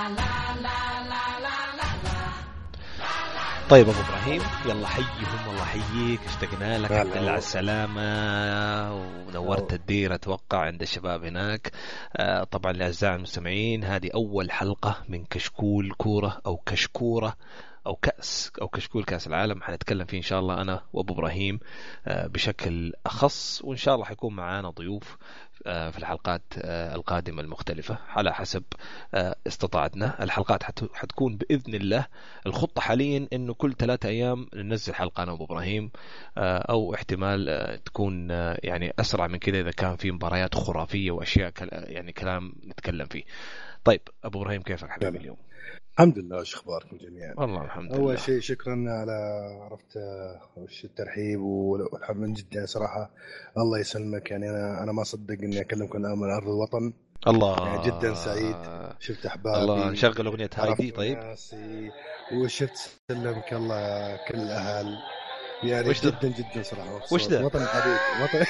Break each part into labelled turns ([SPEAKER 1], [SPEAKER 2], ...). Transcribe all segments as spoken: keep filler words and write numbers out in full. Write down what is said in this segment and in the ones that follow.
[SPEAKER 1] طيب أبو إبراهيم، يلا حيهم والله حييك، اشتقنا لك، الحمد لله على السلامة، ونورت الدير أتوقع عند الشباب هناك. آه طبعا لأعزائي المستمعين، هذه أول حلقة من كشكول كورة أو كشكورة أو كأس أو كشكول كأس العالم، حنتكلم فيه إن شاء الله أنا وأبو إبراهيم آه بشكل أخص، وإن شاء الله حيكون معانا ضيوف في الحلقات القادمة المختلفة على حسب استطاعتنا. الحلقات حتكون بإذن الله، الخطة حاليا إنه كل ثلاثة أيام ننزل حلقة أنا وأبو إبراهيم، أو احتمال تكون يعني أسرع من كده إذا كان في مباريات خرافية وأشياء يعني كلام نتكلم فيه. طيب أبو إبراهيم، كيفك حبيبي اليوم؟
[SPEAKER 2] الحمد لله، وش اخباركم جميعا؟
[SPEAKER 1] والله الحمد لله.
[SPEAKER 2] اول شيء شكرا على عرفت وش الترحيب والحب من جد صراحه، الله يسلمك. يعني انا انا ما صدق اني اكلمكم الان من ارض الوطن.
[SPEAKER 1] الله
[SPEAKER 2] يعني جدا سعيد، شفت احبابي.
[SPEAKER 1] الله، نشغل اغنيه هايدي. طيب
[SPEAKER 2] ناسي وشفت سلمك الله كل الاهل، يعني
[SPEAKER 1] وش
[SPEAKER 2] جدا جدا صراحه.
[SPEAKER 1] وش ده
[SPEAKER 2] وطن حبيب وطن.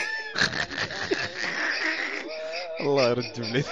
[SPEAKER 1] الله يرد جملتي.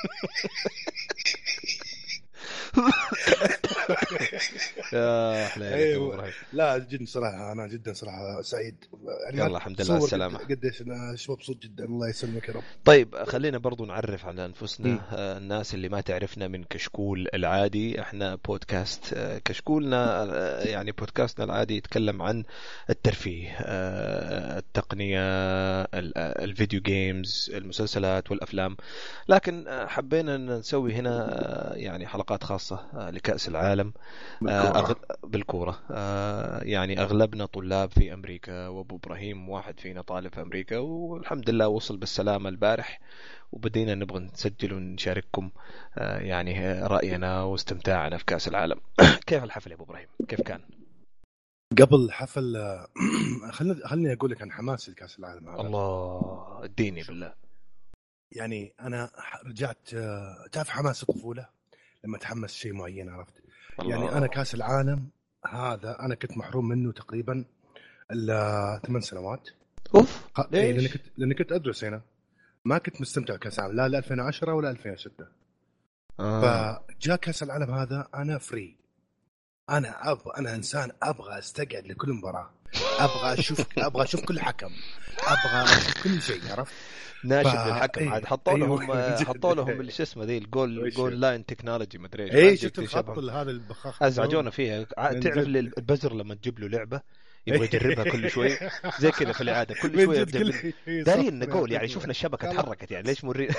[SPEAKER 1] يا حليلك
[SPEAKER 2] أيوة.
[SPEAKER 1] أبو
[SPEAKER 2] لا جدا صراحة أنا جدا صراحة سعيد.
[SPEAKER 1] يعني يلا الحمد لله السلامة.
[SPEAKER 2] قديش أنا شو مبسوط جدا، الله يسلمك يا رب.
[SPEAKER 1] طيب خلينا برضو نعرف على أنفسنا. م. الناس اللي ما تعرفنا من كشكول العادي، احنا بودكاست. كشكولنا يعني بودكاستنا العادي يتكلم عن الترفيه، التقنية، الفيديو جيمز، المسلسلات والأفلام، لكن حبينا نسوي هنا يعني حلقات خاصة لكأس العالم بالكورة, بالكورة. يعني أغلبنا طلاب في أمريكا، وأبو إبراهيم واحد فينا طالب في أمريكا، والحمد لله وصل بالسلامة البارح، وبدينا نبغى نسجل ونشارككم يعني رأينا واستمتاعنا في كأس العالم. كيف الحفل يا أبو إبراهيم؟ كيف كان؟
[SPEAKER 2] قبل الحفل خلني خلني أقول لك عن حماسي لكأس العالم هذا.
[SPEAKER 1] الله اديني بالله.
[SPEAKER 2] يعني أنا رجعت، تعرف حماس الطفولة لما تحمس شيء معين، عرفت؟ الله. يعني أنا كأس العالم هذا أنا كنت محروم منه تقريبا ثمان سنوات.
[SPEAKER 1] أوف.
[SPEAKER 2] ليش؟ لأني كنت لأني كنت أدرس هنا، ما كنت مستمتع بكأس العالم لا ل ألفين وعشرة ولا ألفين وستة. آه. فجاء كأس العالم هذا أنا فري، أنا أبغى، أنا إنسان أبغى أستقعد لكل مباراة، أبغى أشوف أبغى أشوف كل حكم، أبغى أشوف كل شيء، عرفت؟
[SPEAKER 1] ناشد ف... للحكم عاد. حطوا لهم
[SPEAKER 2] أيوه.
[SPEAKER 1] حطوا لهم اللي شو اسمه ذي الجول جول لاين تكنولوجي ما ادري
[SPEAKER 2] ايش. اي شفت الخط هذا البخاخ
[SPEAKER 1] ازعجونا فيها. تعرف البزر لما تجيب له لعبه يبغى يجربها كل شوي زي كذا في العاده، كل شويه يبدا دارين نقول يعني شفنا الشبكه تحركت، يعني ليش مري.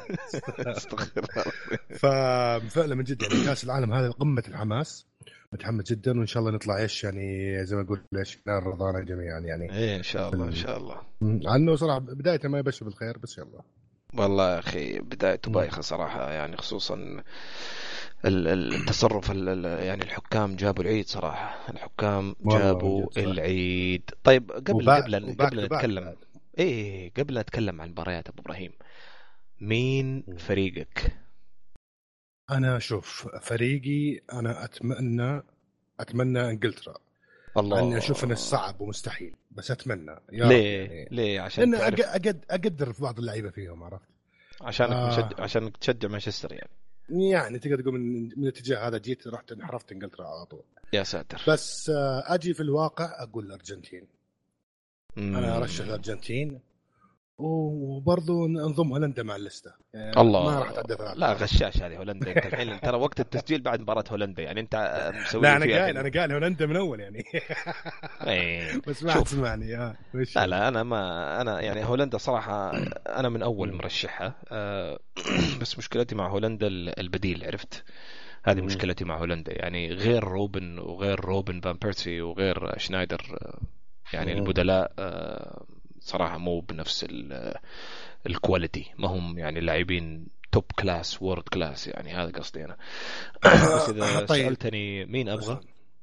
[SPEAKER 2] ففعلا من جد يعني كاس العالم هذا قمه الحماس، متحمس جدا، وان شاء الله نطلع ايش يعني زي ما اقول ايش نار رضانا جميعا يعني.
[SPEAKER 1] ايه ان شاء الله ان شاء الله.
[SPEAKER 2] عنه صراحه بدايته ما يبشر بالخير، بس يلا
[SPEAKER 1] والله يا اخي بدايته بايخه صراحه، يعني خصوصا التصرف يعني الحكام جابوا العيد صراحه، الحكام جابوا العيد. طيب قبل قبل قبل نتكلم ايه قبل نتكلم عن مباريات ابو ابراهيم، مين فريقك؟
[SPEAKER 2] انا شوف فريقي، انا اتمنى اتمنى انجلترا.
[SPEAKER 1] الله.
[SPEAKER 2] اني اشوف انه صعب ومستحيل، بس اتمنى يا
[SPEAKER 1] ليه
[SPEAKER 2] يعني.
[SPEAKER 1] ليه عشان
[SPEAKER 2] تعرف أقد... اقدر في بعض اللعيبه فيهم، عرفت؟
[SPEAKER 1] عشانك آه. مشد... عشان تشجع مانشستر يعني.
[SPEAKER 2] يعني تقدر تقول من من الاتجاه هذا جيت رحت انحرفت انجلترا على طول.
[SPEAKER 1] يا ساتر.
[SPEAKER 2] بس اجي في الواقع اقول الارجنتين. مم. انا ارشح الارجنتين، وبرضو نضم هولندا مع الليسته. يعني
[SPEAKER 1] الله.
[SPEAKER 2] ما راح تعدى
[SPEAKER 1] لا غشاش هذه هولندا. انت الحين ترى وقت التسجيل بعد مباراه هولندا، يعني انت مسوي
[SPEAKER 2] لا انا قايل انا قايل هولندا من اول يعني.
[SPEAKER 1] ايه.
[SPEAKER 2] بس ما تسمعني. اه
[SPEAKER 1] لا لا انا ما انا يعني هولندا صراحه انا من اول مرشحها. أه بس مشكلتي مع هولندا البديل، عرفت؟ هذه مشكلتي مع هولندا، يعني غير روبن وغير روبن فان بيرسي وغير شنايدر، يعني البدلاء أه صراحة مو بنفس الكواليتي، ما هم يعني لاعبين توب كلاس وورد كلاس، يعني هذا قصدي أنا. بس إذا طيب. سألتني مين أبغى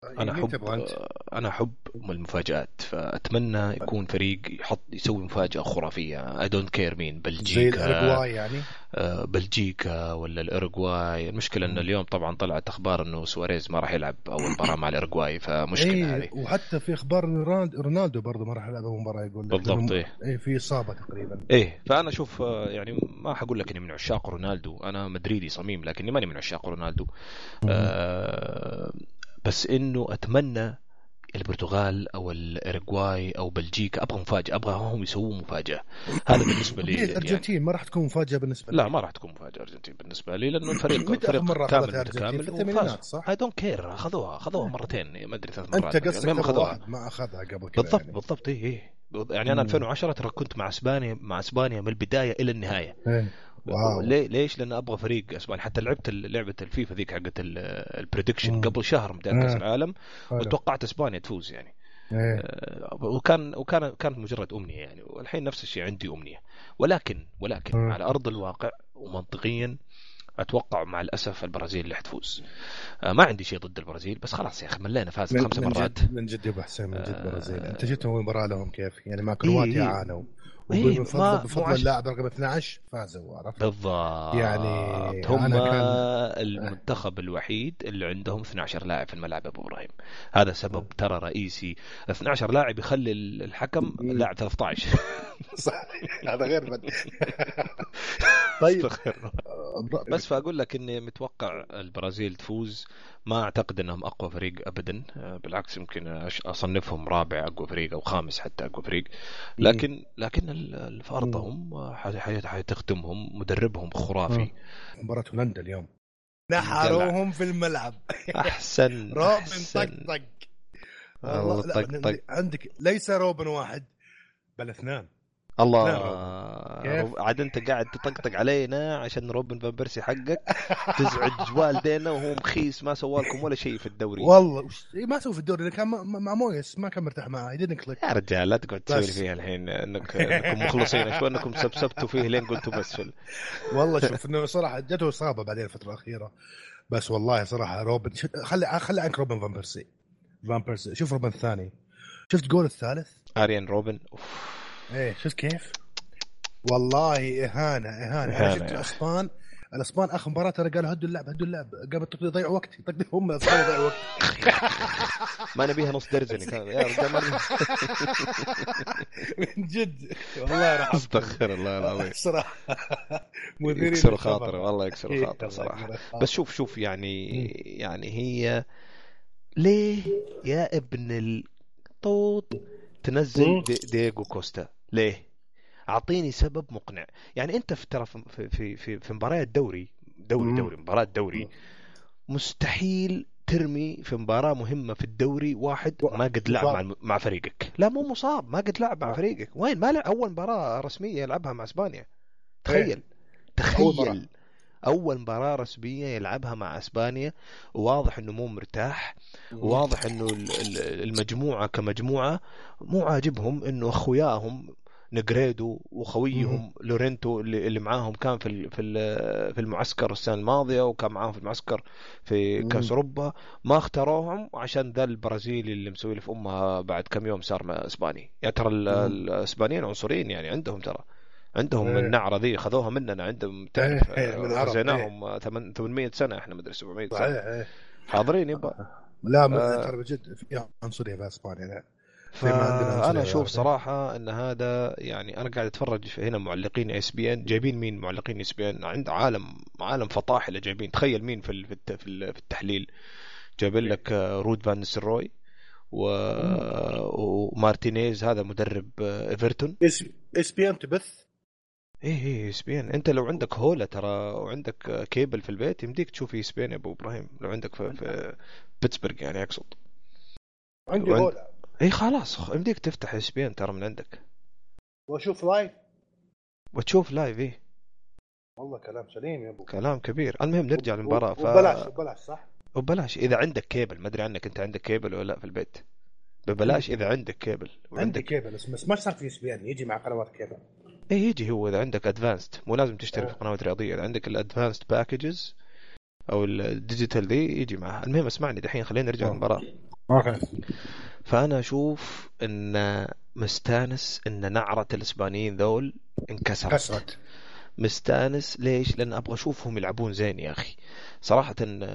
[SPEAKER 1] انا احب انا احب المفاجآت، فاتمنى يكون فريق يحط يسوي مفاجأة خرافية. اي دونت كير مين، بلجيكا
[SPEAKER 2] زي الأرجواي يعني،
[SPEAKER 1] بلجيكا ولا الأرجواي. المشكلة ان اليوم طبعا طلعت اخبار انه سواريز ما راح يلعب اول مباراة مع الأرجواي، فمشكلة
[SPEAKER 2] إيه
[SPEAKER 1] هذه.
[SPEAKER 2] وحتى في اخبار رونالدو برضه ما راح يلعب اول مباراة، يقول لك
[SPEAKER 1] بالضبط. ايه
[SPEAKER 2] إيه في إصابة تقريبا.
[SPEAKER 1] ايه فانا اشوف يعني ما حقول لك اني من عشاق رونالدو، انا مدريدي صميم، لكني ماني من عشاق رونالدو. آه بس انه اتمنى البرتغال او الارجواي او بلجيكا، ابغى مفاجاه، ابغى هم يسووا مفاجاه. هذا بالنسبه لي.
[SPEAKER 2] الارجنتين يعني ما راح تكون مفاجاه بالنسبه لي.
[SPEAKER 1] لا ما راح تكون مفاجاه الارجنتين بالنسبه لي، لانه الفريق
[SPEAKER 2] متى
[SPEAKER 1] فريق
[SPEAKER 2] مرة
[SPEAKER 1] كامل
[SPEAKER 2] متكامل
[SPEAKER 1] في
[SPEAKER 2] الثمانينات صح؟
[SPEAKER 1] اي دونت كير، اخذوها اخذوها مرتين ما ادري ثلاث مرات.
[SPEAKER 2] انت قصدك
[SPEAKER 1] ما
[SPEAKER 2] اخذوها واحد ما اخذها قبل كذا
[SPEAKER 1] بالضبط
[SPEAKER 2] يعني.
[SPEAKER 1] بالضبط ايه ايه يعني انا ألفين وعشرة ترى كنت مع اسبانيا مع اسبانيا من البدايه الى النهايه.
[SPEAKER 2] إيه. واو.
[SPEAKER 1] ليه ليش؟ لان ابغى فريق اسباني. حتى لعبت لعبه الفيفا ذيك حقت البريدكشن قبل شهر من كاس العالم، وتوقعت اسبانيا تفوز يعني. آه وكان وكان كانت مجرد امنيه يعني، والحين نفس الشيء عندي امنيه. ولكن ولكن
[SPEAKER 2] مم.
[SPEAKER 1] على ارض الواقع ومنطقيا اتوقع مع الاسف البرازيل اللي حتفوز. آه ما عندي شيء ضد البرازيل، بس خلاص يا اخي ملينا، فازت خمس مرات
[SPEAKER 2] من جد يا ابو حسين، من جد البرازيل. آه انت شفت اول مباراه لهم كيف يعني مع كرواتيا
[SPEAKER 1] إيه
[SPEAKER 2] عانوا،
[SPEAKER 1] إيه
[SPEAKER 2] وبفضل بفضل اللاعب رقم اثنا عشر فازوا، عرفت
[SPEAKER 1] بالضبط.
[SPEAKER 2] يعني
[SPEAKER 1] هم
[SPEAKER 2] أنا كان
[SPEAKER 1] المنتخب الوحيد اللي عندهم اثنا عشر لاعب في الملعب ابو ابراهيم. هذا سبب ترى رئيسي. اثنا عشر لاعب يخلي الحكم لاعب ثلاثة عشر.
[SPEAKER 2] صح هذا غير بد. طيب
[SPEAKER 1] بس فاقول لك اني متوقع البرازيل تفوز. ما اعتقد انهم اقوى فريق ابدا، بالعكس يمكن اصنفهم رابع اقوى فريق او خامس حتى اقوى فريق. لكن لكن الفارضهم حتخدمهم مدربهم خرافي.
[SPEAKER 2] مباراة هولندا اليوم نحروهم في الملعب.
[SPEAKER 1] احسن
[SPEAKER 2] روبن طقطق
[SPEAKER 1] والله طق.
[SPEAKER 2] عندك ليس روبن واحد بل اثنان.
[SPEAKER 1] الله عاد انت قاعد تطقطق علينا عشان روبن فان بيرسي حقك تزعج والدينا، وهو مخيس ما سوى لكم ولا شيء في الدوري.
[SPEAKER 2] والله ما سوى في الدوري، كان مع مويس ما كان مرتاح معاه، يدين كليك.
[SPEAKER 1] يا رجال لا تقعد تسوي فيها الحين انك انكم مخلصين، شو انكم سبسبتوا فيه لين قلتوا بس فل.
[SPEAKER 2] والله شوف انه صراحه جته اصابه بعدين الفتره الاخيره، بس والله صراحه روبن خلي خلي عنك روبن فان بيرسي. فان بيرسي شوف روبن الثاني، شفت جول الثالث
[SPEAKER 1] اريان روبن.
[SPEAKER 2] ايه شفت كيف والله اهانه اهانه, إهانة. شفت الاسبان الاسبان اخر مباراه ترى قالوا هدوا اللعب هدوا اللعب قبل يضيعوا وقت، هم يضيعوا وقت.
[SPEAKER 1] ما نبيها نص درجني كان يا رجال ما
[SPEAKER 2] من جد والله راح
[SPEAKER 1] استغفر الله العظيم
[SPEAKER 2] صراحه
[SPEAKER 1] مديرين يكسر خاطر والله يكسر خاطر صراحه. بس شوف شوف يعني يعني هي ليه يا ابن الطوط تنزل دييغو كوستا؟ ليه؟ أعطيني سبب مقنع. يعني أنت في ترى في في في في مباراة الدوري دوري دوري مباراة دوري مستحيل ترمي في مباراة مهمة في الدوري واحد ما قد لعب مع مع فريقك. لا مو مصاب، ما قد لعب مع فريقك. وين ما لعب أول مباراة رسمية يلعبها مع إسبانيا. تخيل تخيل أول مباراة رسمية يلعبها مع إسبانيا، وواضح إنه مو مرتاح، وواضح إنه المجموعة كمجموعة مو عاجبهم إنه أخوياهم نجريدو وخويهم لورينتو اللي معاهم كان في في المعسكر السنة الماضية، وكان معاهم في المعسكر في كأس أوروبا، ما اختاروهم عشان ذا البرازيلي اللي مسوي له في أمها بعد كم يوم صار إسباني. يا ترى الإسبانيين عنصريين يعني، عندهم ترى عندهم النعرة ذي خذوها مننا، عندهم تعرف خزيناهم ثمانمية سنة، احنا مدري سبعمية سنة حاضرين يبا.
[SPEAKER 2] لا ترى بجد في عنصرية في اسبانيا.
[SPEAKER 1] فأنا أشوف صراحة أن هذا يعني، أنا قاعد أتفرج هنا معلقين إس بي إن جايبين مين معلقين إس بي إن عند عالم عالم فطاحلة جايبين. تخيل مين في في التحليل جايبين لك رود فان نيستلروي ومارتينيز هذا مدرب إيفرتون.
[SPEAKER 2] إس بي إن تبث
[SPEAKER 1] ايه ايه اس بي ان. انت لو عندك هولا ترى وعندك كيبل في البيت يمديك تشوف اس بي ان يا ابو ابراهيم، لو عندك في, في بيتسبرغ يعني اقصد.
[SPEAKER 2] عندي وعند... هولا
[SPEAKER 1] اي خلاص يمديك تفتح اس بي ان ترى من عندك
[SPEAKER 2] واشوف لايف
[SPEAKER 1] وتشوف لايف. ايه
[SPEAKER 2] والله كلام سليم يا ابو،
[SPEAKER 1] كلام كبير. المهم نرجع للمباراه.
[SPEAKER 2] ف... وبلاش وبلاش صح
[SPEAKER 1] وبلاش اذا عندك كيبل. ما ادري عنك انت عندك كيبل ولا لا في البيت. ببلاش اذا عندك كيبل.
[SPEAKER 2] عندك كيبل بس ما صار في اس بي ان يجي مع قنوات كيبل.
[SPEAKER 1] ايه يجي هو اذا عندك ادفانسد، مو لازم تشتري في قنوات رياضيه. اذا عندك الادفانسد باكجز او الديجيتال دي يجي معها. المهم اسمعني دحين خلينا نرجع للمباراه.
[SPEAKER 2] اوكي.
[SPEAKER 1] فانا اشوف ان مستانس ان نعرة الاسبانيين ذول انكسرت.
[SPEAKER 2] كسرت.
[SPEAKER 1] مستانس ليش؟ لان ابغى اشوفهم يلعبون زين يا اخي صراحة.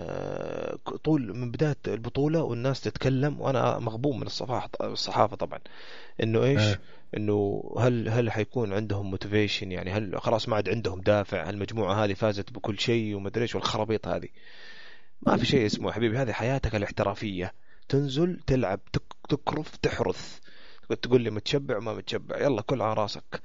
[SPEAKER 1] طول من بداية البطولة والناس تتكلم وانا مغبوم من الصفحة الصحافة طبعا، انه ايش
[SPEAKER 2] إيه.
[SPEAKER 1] انه هل هل حيكون عندهم موتيفيشن، يعني هل خلاص ما عاد عندهم دافع، المجموعة هذه فازت بكل شيء وما ادري ايش والخرابيط هذه. ما في شيء اسمه يا حبيبي، هذه حياتك الاحترافية، تنزل تلعب تك- تكرف تحرث، تقول لي متشبع وما متشبع، يلا كل على راسك.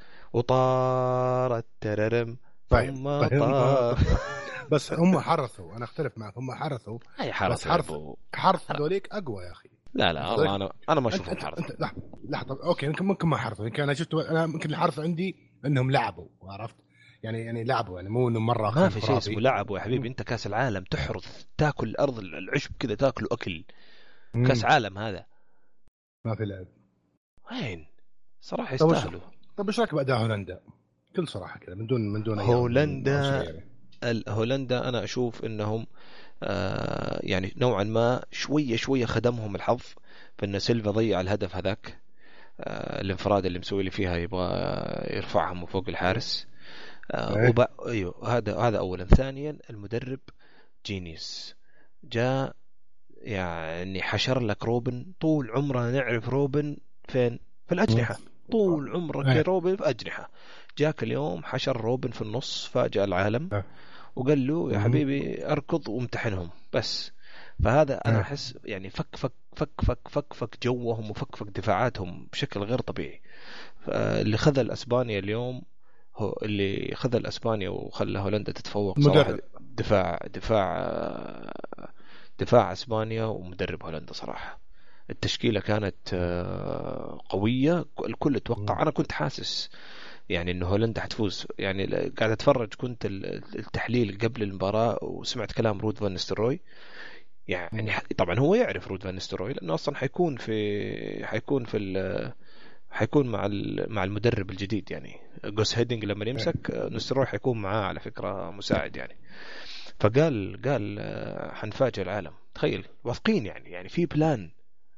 [SPEAKER 1] وطارت تررم
[SPEAKER 2] طيب
[SPEAKER 1] ثم
[SPEAKER 2] طيب
[SPEAKER 1] طار.
[SPEAKER 2] بس هم حرثوا، انا اختلف معك، هم حرثوا
[SPEAKER 1] اي
[SPEAKER 2] بس
[SPEAKER 1] حرث يا
[SPEAKER 2] حرث
[SPEAKER 1] ابو.
[SPEAKER 2] حرث
[SPEAKER 1] أنا...
[SPEAKER 2] ذوليك اقوى يا اخي.
[SPEAKER 1] لا لا والله انا انا ما
[SPEAKER 2] انت
[SPEAKER 1] اشوفهم
[SPEAKER 2] انت
[SPEAKER 1] حرث.
[SPEAKER 2] انت لحظه لحظه اوكي، يمكن ممكن ما حرثوا، يمكن انا شفت، انا ممكن الحرث عندي انهم لعبوا، عرفت يعني، يعني لعبوا، يعني مو انه مره
[SPEAKER 1] ما
[SPEAKER 2] كان
[SPEAKER 1] في شيء اسمه
[SPEAKER 2] خرافي.
[SPEAKER 1] لعب يا حبيبي، انت كاس العالم تحرث تاكل الارض العشب كذا تاكله اكل. كاس
[SPEAKER 2] مم.
[SPEAKER 1] عالم هذا
[SPEAKER 2] ما في لعب.
[SPEAKER 1] وين صراحه
[SPEAKER 2] طب وش
[SPEAKER 1] يستاهلوا.
[SPEAKER 2] طب ايش رايك باداء هولندا بكل صراحه كذا، من دون من دون اي من عنصريه
[SPEAKER 1] هولندا
[SPEAKER 2] يعني.
[SPEAKER 1] ال- هولندا انا اشوف انهم آه يعني نوعا ما شويه شويه خدمهم الحظ، فان سيلفا ضيع الهدف هذاك، آه الانفراد اللي مسوي لي فيها يبغى يرفعها من فوق الحارس. آه
[SPEAKER 2] ايه.
[SPEAKER 1] وب... ايوه هذا هذا اولا. ثانيا المدرب جينيوس، جاء يعني حشر لك روبن. طول عمرنا نعرف روبن فين؟ في
[SPEAKER 2] مم.
[SPEAKER 1] الأجنحة. طول عمرك يا
[SPEAKER 2] ايه.
[SPEAKER 1] روبن في أجنحة. جاك اليوم حشر روبن في النص، فاجأ العالم
[SPEAKER 2] إيه.
[SPEAKER 1] وقال له يا
[SPEAKER 2] مم.
[SPEAKER 1] حبيبي أركض وامتحنهم بس. فهذا أنا
[SPEAKER 2] ايه.
[SPEAKER 1] أحس يعني فك فك فك فك فك فك جوهم وفك فك دفاعاتهم بشكل غير طبيعي. اللي خذل أسبانيا اليوم، هو اللي خذل أسبانيا وخلى هولندا تتفوق صراحة.
[SPEAKER 2] المدرب.
[SPEAKER 1] دفاع دفاع دفاع اسبانيا ومدرب هولندا صراحه. التشكيله كانت آه، قويه، الكل
[SPEAKER 2] مم.
[SPEAKER 1] اتوقع، انا كنت حاسس يعني انه هولندا حتفوز. يعني قاعد اتفرج كنت التحليل قبل المباراه وسمعت كلام رود فان نيستلروي. يعني
[SPEAKER 2] مم.
[SPEAKER 1] طبعا هو يعرف رود فان نيستلروي لانه اصلا حيكون في حيكون في ال... حيكون مع مع المدرب الجديد يعني جوس هيدنج لما
[SPEAKER 2] ايه.
[SPEAKER 1] يمسك نيستلروي حيكون معاه على فكره مساعد يعني. فقال قال آه، حنفاجئ العالم. تخيل واثقين يعني يعني في بلان.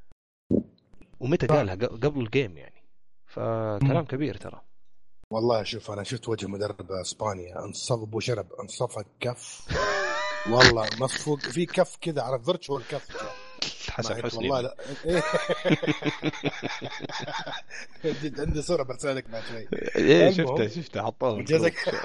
[SPEAKER 1] ومتى
[SPEAKER 2] طيب.
[SPEAKER 1] قالها؟ ق- قبل الجيم يعني. فكلام
[SPEAKER 2] مم.
[SPEAKER 1] كبير ترى.
[SPEAKER 2] والله شوف، انا شفت وجه مدرب اسبانيا، انصب وشرب، انصفق كف. والله مصفوق في كف كذا، عرف فيرتشوال كف جاء.
[SPEAKER 1] حسن
[SPEAKER 2] ما
[SPEAKER 1] حسني
[SPEAKER 2] والله
[SPEAKER 1] من.
[SPEAKER 2] لا إيه. جد عندي صورة برسلك بعد شوي.
[SPEAKER 1] ايه شفته
[SPEAKER 2] المهم
[SPEAKER 1] شفته حطوه
[SPEAKER 2] جزاك.
[SPEAKER 1] بالجروب.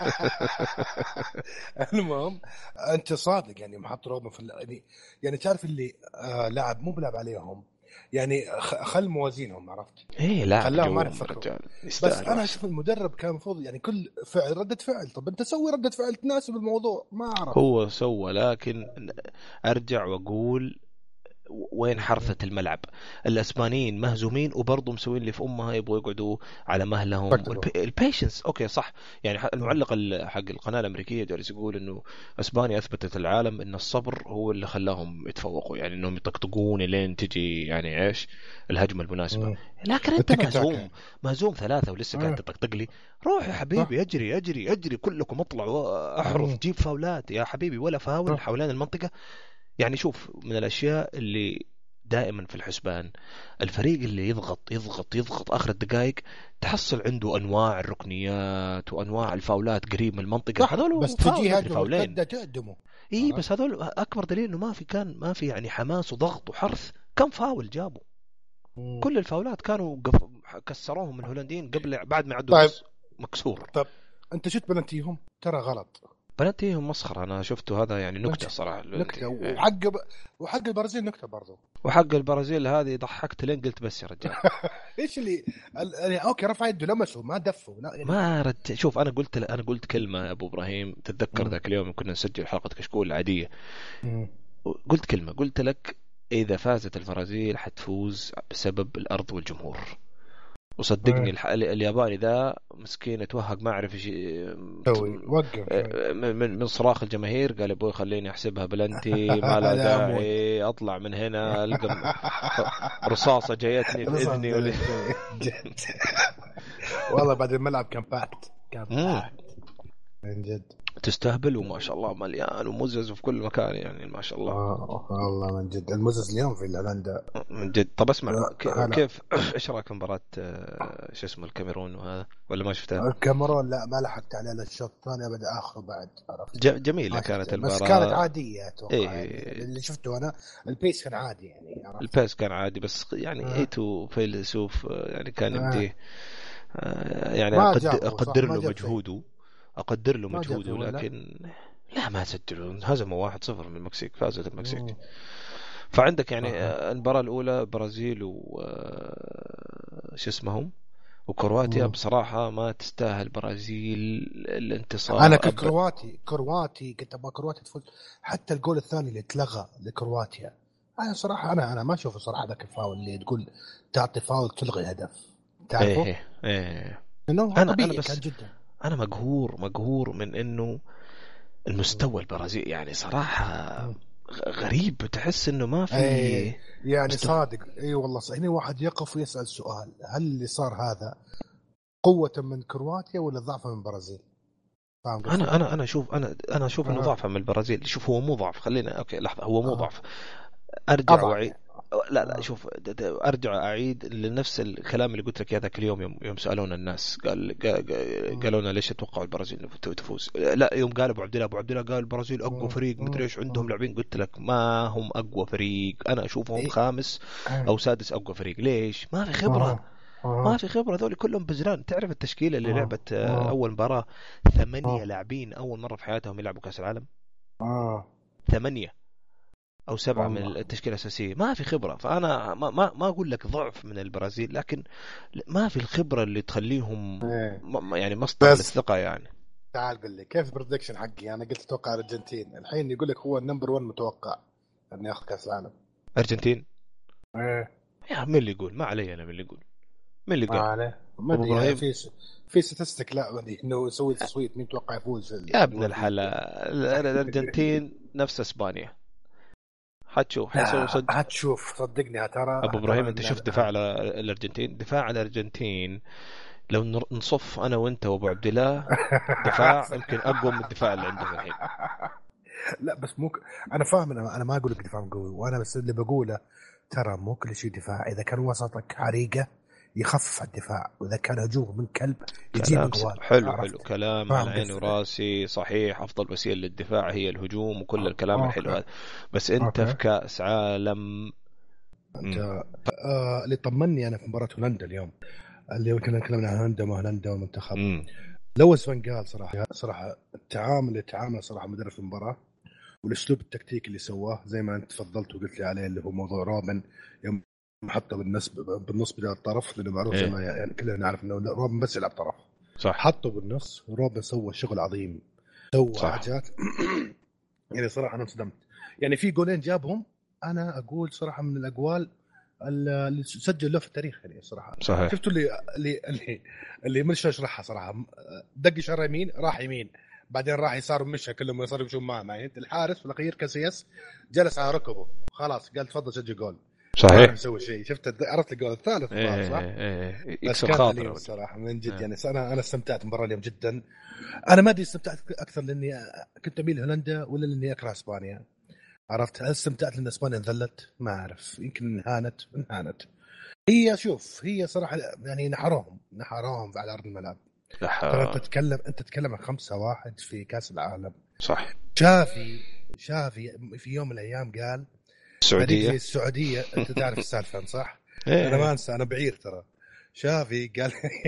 [SPEAKER 2] المهم انت صادق يعني، محط روما في ال- يعني يعني تعرف اللي آه لاعب مو بلعب عليهم يعني، خ- خل موازينهم، عرفت،
[SPEAKER 1] ايه لاعب
[SPEAKER 2] خلاهم ما
[SPEAKER 1] جوهم
[SPEAKER 2] يفكروا.
[SPEAKER 1] الرجال
[SPEAKER 2] بس
[SPEAKER 1] يستاهل
[SPEAKER 2] انا
[SPEAKER 1] احسن.
[SPEAKER 2] اشوف المدرب كان المفروض يعني كل فعل ردة فعل، طب انت سوي ردة فعل تناسب الموضوع، ما اعرف.
[SPEAKER 1] هو سوى لكن ارجع واقول وين حرثة الملعب؟ الاسبانيين مهزومين وبرضه مسوين اللي في امها، يبغوا يقعدوا على مهلهم.
[SPEAKER 2] تكتبوا.
[SPEAKER 1] البيشنس اوكي صح. يعني ح- المعلق ال- حق القناه الامريكيه جالس يقول انه اسبانيا اثبتت العالم ان الصبر هو اللي خلاهم يتفوقوا، يعني انهم يطقطقون لين تجي يعني ايش الهجمه المناسبه. لكن انت
[SPEAKER 2] التيكي
[SPEAKER 1] مهزوم،
[SPEAKER 2] تاكا.
[SPEAKER 1] مهزوم ثلاثه ولسه قاعد
[SPEAKER 2] آه.
[SPEAKER 1] تطقطق لي. روح يا
[SPEAKER 2] صح.
[SPEAKER 1] حبيبي اجري اجري اجري كلكم اطلعوا احرث
[SPEAKER 2] مم.
[SPEAKER 1] جيب فاولات يا حبيبي، ولا فاول
[SPEAKER 2] صح.
[SPEAKER 1] حوالين المنطقه. يعني شوف من الاشياء اللي دائما في الحسبان، الفريق اللي يضغط يضغط يضغط آخر الدقائق تحصل عنده أنواع الركنيات وأنواع الفاولات قريب من المنطقة.
[SPEAKER 2] صح،
[SPEAKER 1] هذول
[SPEAKER 2] بس
[SPEAKER 1] فاول
[SPEAKER 2] تجي
[SPEAKER 1] مدري
[SPEAKER 2] هجمه
[SPEAKER 1] فاولين.
[SPEAKER 2] مرتده تهدمه.
[SPEAKER 1] إيه
[SPEAKER 2] عرفت.
[SPEAKER 1] بس هذول أكبر دليل إنه ما في كان ما في يعني حماس وضغط وحرث. كم فاول جابوا؟
[SPEAKER 2] مم.
[SPEAKER 1] كل الفاولات كانوا قف... كسروهم الهولنديين قبل بعد ما عدوا
[SPEAKER 2] طيب.
[SPEAKER 1] نص مكسور.
[SPEAKER 2] طب انت شفت بلنتيهم ترى غلط.
[SPEAKER 1] بلنتيهم مسخرة، أنا شفته هذا يعني نكتة صراحة.
[SPEAKER 2] نكته،
[SPEAKER 1] إيه.
[SPEAKER 2] وحق ب... وحق البرازيل نكته برضو.
[SPEAKER 1] وحق البرازيل هذه ضحكت لين قلت بس يا رجال.
[SPEAKER 2] ايش اللي ال... يعني اوكي رفع يده لمسه ما دفه لا يعني.
[SPEAKER 1] ما رد. شوف انا قلت انا قلت كلمه يا ابو ابراهيم، تتذكر
[SPEAKER 2] مم.
[SPEAKER 1] ذاك اليوم كنا نسجل حلقه كشكول العاديه.
[SPEAKER 2] مم.
[SPEAKER 1] قلت كلمه، قلت لك اذا فازت البرازيل حتفوز بسبب الارض والجمهور. وصدقني الح... الياباني ذا مسكين توهق ما اعرف ايش
[SPEAKER 2] سوي وقف
[SPEAKER 1] من من صراخ الجماهير. قال ابوي خليني احسبها بلنتي ما لا داعي اطلع من هنا القى رصاصه جايتني في اذني ولا...
[SPEAKER 2] والله بعد الملعب كان باكت كان باكت من جد.
[SPEAKER 1] تستهبل وما شاء الله مليان ومزز في كل مكان يعني ما شاء الله.
[SPEAKER 2] آه والله من جد المزز اليوم في هولندا
[SPEAKER 1] من جد. طب اسمع
[SPEAKER 2] آه
[SPEAKER 1] كيف ايش رايك في مباراه شو اسمه الكاميرون وهذا ولا ما شفتها؟
[SPEAKER 2] الكاميرون لا ما لحقت على الشوط الثاني ابدا اخره بعد عرفت.
[SPEAKER 1] جميله كانت المباراه
[SPEAKER 2] بس كانت عاديه اتوقع.
[SPEAKER 1] إيه.
[SPEAKER 2] يعني اللي شفته انا البيس كان عادي يعني عرفت.
[SPEAKER 1] البيس كان عادي بس يعني آه. ايتو فيلسوف يعني كان يمديه آه. يعني أقدر, أقدر له مجهوده أقدر له مجهوده لكن لا ما سجلوا هزموا واحد صفر من المكسيك فازت المكسيك. مم. فعندك يعني آه. المباراة الأولى برازيل و شو اسمهم وكرواتيا. بصراحة ما تستاهل برازيل الانتصار.
[SPEAKER 2] أنا ككرواتي كرواتي كنت أبغى كرواتيا تفوز. حتى الجول الثاني اللي اتلغى لكرواتيا أنا صراحة أنا أنا ما أشوف صراحة ذاك الفاول اللي تقول تعطي فاول تلغي هدف تعرفه.
[SPEAKER 1] إيه إيه.
[SPEAKER 2] إنه
[SPEAKER 1] أنا
[SPEAKER 2] طبيعي
[SPEAKER 1] أنا بس
[SPEAKER 2] كان جدا.
[SPEAKER 1] أنا مقهور مقهور من إنه المستوى البرازيلي يعني صراحة غريب. تحس إنه ما في
[SPEAKER 2] أيه يعني مستوى. صادق اي أيوة والله صحيح. هنا واحد يقف ويسأل سؤال هل اللي صار هذا قوة من كرواتيا ولا ضعفا من البرازيل؟
[SPEAKER 1] انا انا انا اشوف انا انا اشوف انه ضعفا من البرازيل. شوف هو مو ضعف خلينا اوكي لحظه هو مو آه. ضعف. ارجع واعيد لا لا شوف ارجع اعيد لنفس الكلام اللي قلت لك هذاك اليوم يوم يوم سالونا الناس قال قالوا لنا ليش تتوقعوا البرازيل تفوز. لا يوم قال ابو عبد الله ابو عبد الله قال البرازيل اقوى فريق مدري ايش عندهم لاعبين. قلت لك ما هم اقوى فريق. انا اشوفهم خامس او سادس اقوى فريق. ليش؟ ما في خبره ما في خبرة. ذولي كلهم بزران. تعرف التشكيلة اللي لعبت أول مباراة ثمانية لاعبين أول مرة في حياتهم يلعبوا كأس العالم.
[SPEAKER 2] آه.
[SPEAKER 1] ثمانية أو سبعة من التشكيلة الأساسية. ما في خبرة. فأنا ما ما ما أقول لك ضعف من البرازيل لكن ما في الخبرة اللي تخليهم م يعني مصدر للثقة يعني.
[SPEAKER 2] تعال قل لي كيف بريدكشن حقي. أنا قلت أتوقع الأرجنتين الحين يقول لك هو النمبر ون متوقع أن يأخذ كأس العالم.
[SPEAKER 1] أرجنتين.
[SPEAKER 2] إيه.
[SPEAKER 1] يا من اللي يقول ما علي أنا من اللي يقول من اللي قال
[SPEAKER 2] ما ادري في في ستاتستيك لا ودي انه يسوي تصويت مين توقع يفوز
[SPEAKER 1] يا ابن الحلال. الارجنتين نفس اسبانيا حتشوف حيسوي صدق.
[SPEAKER 2] حتشوف صدقني ترى
[SPEAKER 1] ابو ابراهيم انت شفت دفاع الارجنتين. دفاع الارجنتين لو نصف انا وانت وابو عبد الله دفاع يمكن اقوى من الدفاع اللي عندهم الحين.
[SPEAKER 2] لا بس مو انا فاهم. انا ما اقول لك دفاع قوي وانا بس اللي بقوله ترى مو كل شيء دفاع. اذا كان وسطك حريقه يخفف الدفاع واذا كان هجوم من كلب يجيب جوال.
[SPEAKER 1] حلو حلو كلام على عيني وراسي صحيح. افضل وسيله للدفاع هي الهجوم وكل الكلام أوكي. الحلو هذا بس انت أوكي. في كاس عالم
[SPEAKER 2] انت آه اللي طمني انا في مباراه هولندا اليوم اللي كنا نتكلم عن هولندا ما هولندا والمنتخب. لويس فان جال صراحه صراحه التعامل اللي تعامل صراحه مدرب في المباراه والاسلوب التكتيكي اللي سواه زي ما انت تفضلت وقلت لي عليه اللي هو موضوع روبن يوم حطه بالنسبه بالنص بدل الطرف لانه معروف زي ما يعني كلنا نعرف انه روبن بس يلعب طرف
[SPEAKER 1] صح.
[SPEAKER 2] حطه بالنص وروبن سوى شغل عظيم سوى حاجات يعني صراحه انا انصدمت. يعني في جولين جابهم انا اقول صراحه من الاقوال اللي سجل له في التاريخ يعني صراحه
[SPEAKER 1] صحيح.
[SPEAKER 2] شفتوا اللي اللي اللي, اللي مش اشرحها صراحه دق شر يمين راح يمين بعدين راح يسار ومشى كلهم يصيروا يمشون معه معي. الحارس في الاخير كاسياس جلس على ركبه خلاص قال تفضل سجل جول
[SPEAKER 1] صحيح.
[SPEAKER 2] ما يسوي شيء. شفت عرفت الجول الثالث
[SPEAKER 1] إيه
[SPEAKER 2] صح
[SPEAKER 1] إيه
[SPEAKER 2] بس كان خاطر الصراحه من جد. يعني انا انا استمتعت بالمباراه اليوم جدا. انا ما ادري استمتعت اكثر لاني كنت اميل هولندا ولا لاني اكره اسبانيا عرفت. هل استمتعت لان اسبانيا انذلت ما اعرف يمكن انهانت انهانت هي. شوف هي صراحه يعني نحروهم نحروهم على ارض الملعب. ترى انت تتكلم انت تتكلم عن خمسة واحد في كاس العالم
[SPEAKER 1] صح.
[SPEAKER 2] شافي شافي في يوم من الايام قال
[SPEAKER 1] السعوديه
[SPEAKER 2] السعوديه انت تعرف السالفه صح.
[SPEAKER 1] إيه.
[SPEAKER 2] انا ما انسى انا بعير ترى. شافي قال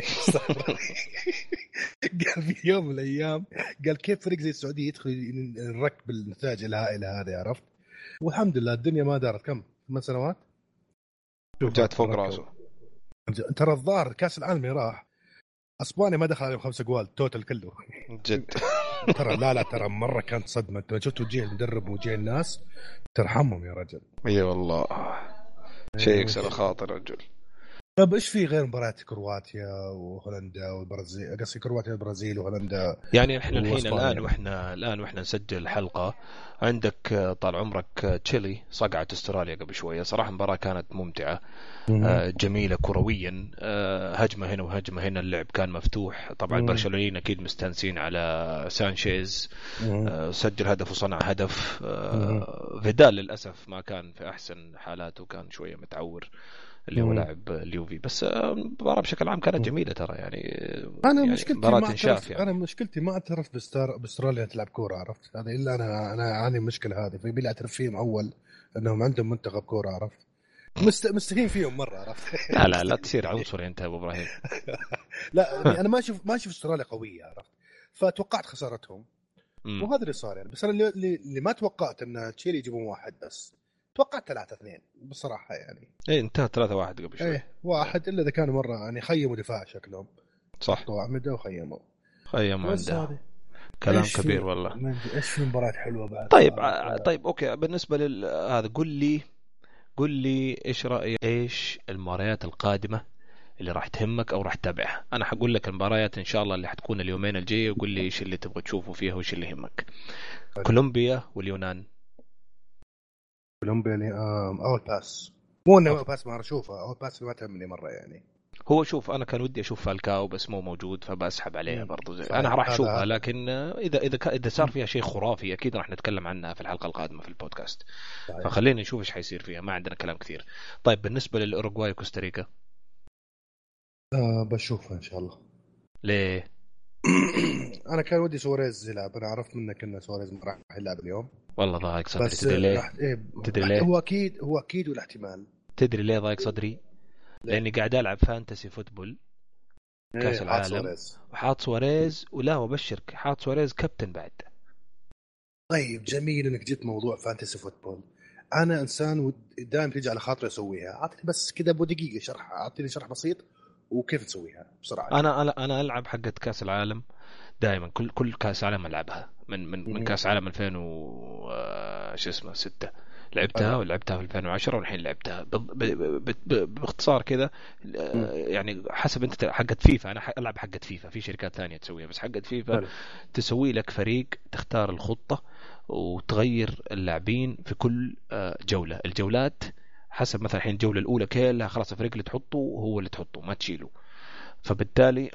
[SPEAKER 2] قال في يوم من الايام قال كيف فريق زي السعوديه يدخل الركب بالنتائج الهائله هذه عرفت. والحمد لله الدنيا ما دارت كم ثمان سنوات
[SPEAKER 1] جات فوق راسه.
[SPEAKER 2] ترى الظاهر كاس العالم راح اسبانيا ما دخل عليهم خمسة جوال توتال كله
[SPEAKER 1] جد.
[SPEAKER 2] ترى لا لا ترى مره كانت صدمه. انت شفت وجه المدرب وجه الناس ترحمهم يا رجل.
[SPEAKER 1] اي والله شيء يكسر خاطر رجل.
[SPEAKER 2] طب ايش في غير مباريات كرواتيا وهولندا والبرازيل؟ قصدي كرواتيا والبرازيل وهولندا.
[SPEAKER 1] يعني احنا الحين
[SPEAKER 2] واسبانيا
[SPEAKER 1] الان
[SPEAKER 2] يعني.
[SPEAKER 1] واحنا الان واحنا نسجل الحلقه، عندك آه، طال عمرك آه، تشيلي صقعت استراليا قبل شويه. صراحه المباراه كانت ممتعه،
[SPEAKER 2] مم.
[SPEAKER 1] آه، جميله كرويا، آه، هجمه هنا وهجمه هنا، اللعب كان مفتوح. طبعا
[SPEAKER 2] مم.
[SPEAKER 1] البرشلونيين اكيد مستانسين على سانشيز،
[SPEAKER 2] مم.
[SPEAKER 1] آه، سجل هدف وصنع هدف.
[SPEAKER 2] مم.
[SPEAKER 1] آه، فيدال للاسف ما كان في احسن حالاته، كان شويه متعور اللي هو
[SPEAKER 2] مم.
[SPEAKER 1] لاعب اليوفي. بس آه، المباراه بشكل عام كانت
[SPEAKER 2] مم.
[SPEAKER 1] جميله ترى يعني.
[SPEAKER 2] انا
[SPEAKER 1] يعني
[SPEAKER 2] مشكلتي
[SPEAKER 1] مباراه
[SPEAKER 2] ما
[SPEAKER 1] انشاف
[SPEAKER 2] اعترف انا
[SPEAKER 1] يعني.
[SPEAKER 2] مشكلتي ما اعترف باستر... باستراليا تلعب كوره، عرفت هذا؟ الا انا انا اعاني المشكله هذه، فيبي لي اعترف فيهم اول انهم عندهم منتخب كوره، عرفت؟ مست... مستهين فيهم مره، عرفت؟
[SPEAKER 1] لا لا لا
[SPEAKER 2] مستهين
[SPEAKER 1] تصير
[SPEAKER 2] فيهم.
[SPEAKER 1] عنصري انت يا ابو ابراهيم.
[SPEAKER 2] لا يعني انا ما اشوف ما اشوف استراليا قويه، عرفت؟ فتوقعت خسارتهم،
[SPEAKER 1] امم
[SPEAKER 2] وهذا اللي صار يعني. بس انا اللي, اللي اللي ما توقعت ان تشيلي يجيبون واحد بس، توقعت ثلاثة اثنين بصراحه يعني.
[SPEAKER 1] ايه انتهى ثلاثة واحد قبل شوي.
[SPEAKER 2] ايه
[SPEAKER 1] ايه
[SPEAKER 2] واحد، الا اذا كانوا مره يعني خيموا دفاع شكلهم،
[SPEAKER 1] صح.
[SPEAKER 2] حطوا اعمده وخيموا.
[SPEAKER 1] خيم
[SPEAKER 2] بس
[SPEAKER 1] عنده.
[SPEAKER 2] هذه.
[SPEAKER 1] كلام
[SPEAKER 2] ايش
[SPEAKER 1] كبير
[SPEAKER 2] في
[SPEAKER 1] والله.
[SPEAKER 2] من ايش في مباريات حلوه بعد
[SPEAKER 1] طيب
[SPEAKER 2] صارت؟
[SPEAKER 1] ع- طيب اوكي، بالنسبه لل هذا قل لي، قل لي ايش رايك، ايش المباريات القادمه اللي راح تهمك او راح تتابعها؟ انا حقول لك المباريات ان شاء الله اللي حتكون اليومين الجايه، وقول لي ايش اللي تبغى تشوفه فيها وايش اللي يهمك.
[SPEAKER 2] حلو.
[SPEAKER 1] كولومبيا واليونان.
[SPEAKER 2] كولومبيا لي آه اول باس. مو انه
[SPEAKER 1] أف...
[SPEAKER 2] اول باس ما اشوفها، اول باس ما تهمني مره يعني.
[SPEAKER 1] هو شوف، انا كان ودي اشوف فالكاو بس مو موجود، فبسحب عليها
[SPEAKER 2] مم.
[SPEAKER 1] برضو. زي انا
[SPEAKER 2] صحيح
[SPEAKER 1] راح اشوفها،
[SPEAKER 2] هذا.
[SPEAKER 1] لكن اذا اذا ك- اذا صار
[SPEAKER 2] مم.
[SPEAKER 1] فيها شيء خرافي اكيد راح نتكلم عنها في الحلقه القادمه في البودكاست.
[SPEAKER 2] صحيح.
[SPEAKER 1] فخلينا نشوف ايش حيصير فيها، ما عندنا كلام كثير. طيب بالنسبه للاوروغواي وكوستاريكا،
[SPEAKER 2] آه بشوفها ان شاء الله.
[SPEAKER 1] ليه؟
[SPEAKER 2] انا كان ودي سواريز يلعب، انا عرفت منك ان سواريز ما راح يلعب اليوم.
[SPEAKER 1] والله ضايق صدري،
[SPEAKER 2] بس
[SPEAKER 1] تدري
[SPEAKER 2] آه،
[SPEAKER 1] ليه؟
[SPEAKER 2] راح إيه
[SPEAKER 1] تدري
[SPEAKER 2] راح
[SPEAKER 1] ليه؟
[SPEAKER 2] هو اكيد هو اكيد والاحتمال.
[SPEAKER 1] تدري ليه ضايق صدري؟
[SPEAKER 2] ليه؟
[SPEAKER 1] لاني قاعد العب فانتسي فوتبول كاس
[SPEAKER 2] ايه حاط
[SPEAKER 1] العالم،
[SPEAKER 2] سواريز.
[SPEAKER 1] وحاط سواريز، ولا وبشرك حاط سواريز كابتن بعد.
[SPEAKER 2] طيب جميل انك جبت موضوع فانتسي فوتبول. انا انسان دائما تيجي على خاطري اسويها، اعطني بس كذا ابو دقيقه شرح، اعطيني شرح بسيط وكيف نسويها بسرعه كذا.
[SPEAKER 1] انا انا انا العب حقه كاس العالم دائما، كل كل كاس عالم العبها من من من
[SPEAKER 2] مهم.
[SPEAKER 1] كاس عالم ألفين و آه، شو اسمه ستة لعبتها،
[SPEAKER 2] حلو.
[SPEAKER 1] ولعبتها في ألفين وعشرة، والحين لعبتها ب- ب- ب- ب- باختصار كذا.
[SPEAKER 2] مم.
[SPEAKER 1] آه، يعني حسب انت حقت فيفا، انا ح- العب حقت فيفا، في شركات ثانيه تسويها، بس حقت فيفا
[SPEAKER 2] حلو.
[SPEAKER 1] تسوي لك فريق، تختار الخطه وتغير اللاعبين في كل آه، جوله. الجولات حسب مثلا الحين الجوله الاولى كلها خلاص الفريق اللي تحطه هو اللي تحطه، ما تشيله. فبالتالي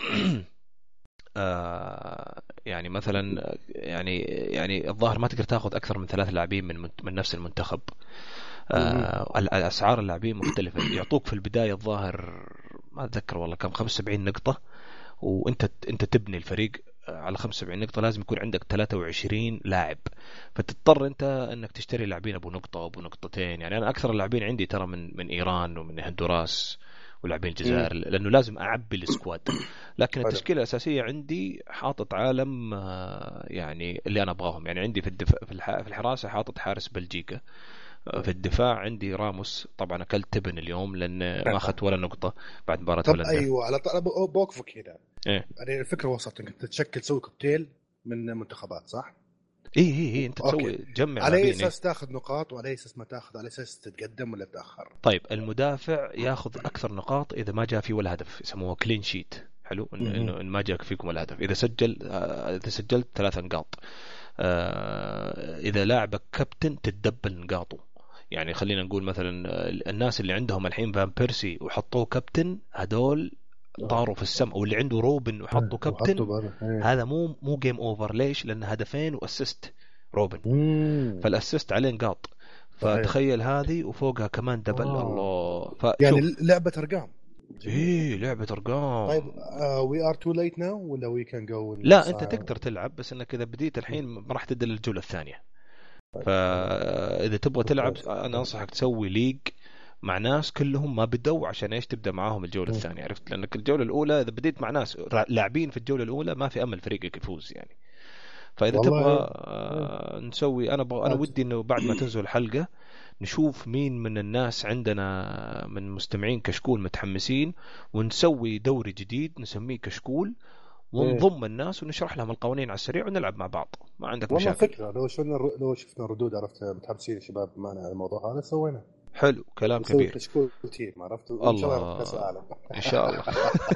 [SPEAKER 1] آه يعني مثلا يعني يعني الظاهر ما تقدر تاخذ اكثر من ثلاث لاعبين من من نفس المنتخب.
[SPEAKER 2] مهم.
[SPEAKER 1] آه الاسعار اللاعبين مختلفه، يعطوك في البدايه الظاهر ما اتذكر والله كم، خمسة وسبعين نقطه، وانت انت تبني الفريق على خمسة وسبعين نقطه لازم يكون عندك ثلاثة وعشرين لاعب. فتضطر انت انك تشتري لاعبين ابو نقطه وابو نقطتين. يعني انا اكثر اللاعبين عندي ترى من من ايران ومن هندوراس ولاعبين
[SPEAKER 2] مم.
[SPEAKER 1] الجزائر، لانه لازم اعبي السكواد. لكن
[SPEAKER 2] حلو.
[SPEAKER 1] التشكيله الاساسيه عندي حاطط عالم آه، يعني اللي انا ابغاهم. يعني عندي في الدفاع في الح- في الحراسه حاطط حارس بلجيكا. آه، في الدفاع عندي راموس، طبعا اكلت تبن اليوم لان ما اخذت ولا نقطه بعد مباراه
[SPEAKER 2] طب
[SPEAKER 1] هولندا.
[SPEAKER 2] ايوه، على طب بوقفك هنا.
[SPEAKER 1] ايه
[SPEAKER 2] يعني الفكره وصلت انك تتشكل تسوي كوكتيل من منتخبات، صح؟
[SPEAKER 1] ايه ايه, إيه انت
[SPEAKER 2] اوكي.
[SPEAKER 1] تسوي تجمع
[SPEAKER 2] على اي
[SPEAKER 1] لاعبين. إيه؟
[SPEAKER 2] اساس تاخذ نقاط، وعلى اي اساس ما تاخذ؟ على اساس تتقدم ولا تاخر؟
[SPEAKER 1] طيب المدافع ياخذ اكثر نقاط اذا ما جاء فيه ولا هدف، يسموه كلين شيت. حلو إن-
[SPEAKER 2] مهم.
[SPEAKER 1] انه إن ما جاك فيكم ولا هدف. اذا سجل آه، اذا سجلت ثلاث نقاط. آه، اذا لاعبك كابتن تتدبل نقاطه. يعني خلينا نقول مثلا آه، الناس اللي عندهم الحين فان بيرسي وحطوه كابتن، هدول
[SPEAKER 2] آه.
[SPEAKER 1] طاروا في السماء. واللي عنده روبن وحطه
[SPEAKER 2] وحطوا
[SPEAKER 1] كابتن،
[SPEAKER 2] بقى ايه.
[SPEAKER 1] هذا مو مو جيم اوفر. ليش؟ لان هدفين واسيست روبن،
[SPEAKER 2] مم.
[SPEAKER 1] فالاسيست عليه نقاط.
[SPEAKER 2] صحيح.
[SPEAKER 1] فتخيل هذه وفوقها كمان دبل.
[SPEAKER 2] اه
[SPEAKER 1] الله.
[SPEAKER 2] يعني
[SPEAKER 1] فشوف،
[SPEAKER 2] لعبه ارقام. جميل.
[SPEAKER 1] ايه لعبة
[SPEAKER 2] طيب
[SPEAKER 1] ارقام.
[SPEAKER 2] وي ار تو ليت ناو ولا وي كان جو
[SPEAKER 1] لا انت
[SPEAKER 2] انسايد؟
[SPEAKER 1] تقدر تلعب، بس انك اذا بديت الحين ما راح تدل الجولة الثانية.
[SPEAKER 2] طيب حلو.
[SPEAKER 1] فاذا تبغى تلعب
[SPEAKER 2] ممتاز.
[SPEAKER 1] انا انصحك تسوي ليج مع ناس كلهم ما بدوا، عشان ايش؟ تبدا معاهم الجوله
[SPEAKER 2] مم.
[SPEAKER 1] الثانيه. عرفت؟ لانك الجوله الاولى اذا بديت مع ناس لاعبين في الجوله الاولى ما في امل فريقك يفوز يعني. فاذا تبغى
[SPEAKER 2] والله.
[SPEAKER 1] آه، نسوي، انا بغ... انا
[SPEAKER 2] أج...
[SPEAKER 1] ودي انه بعد ما تنزل الحلقه نشوف مين من الناس عندنا من مستمعين كشكول متحمسين، ونسوي دوري جديد نسميه كشكول،
[SPEAKER 2] إيه.
[SPEAKER 1] ونضم الناس ونشرح لهم القوانين على السريع ونلعب مع بعض. ما عندك
[SPEAKER 2] والله
[SPEAKER 1] مشاكل.
[SPEAKER 2] فكرة، لو شفنا لو شفنا ردود، عرفت متحمسين الشباب معنا على الموضوع هذا سوينا.
[SPEAKER 1] حلو كلام كبير.
[SPEAKER 2] كشكول تيم عرفت،
[SPEAKER 1] الله
[SPEAKER 2] ان شاء الله كاس العالم
[SPEAKER 1] ان شاء الله.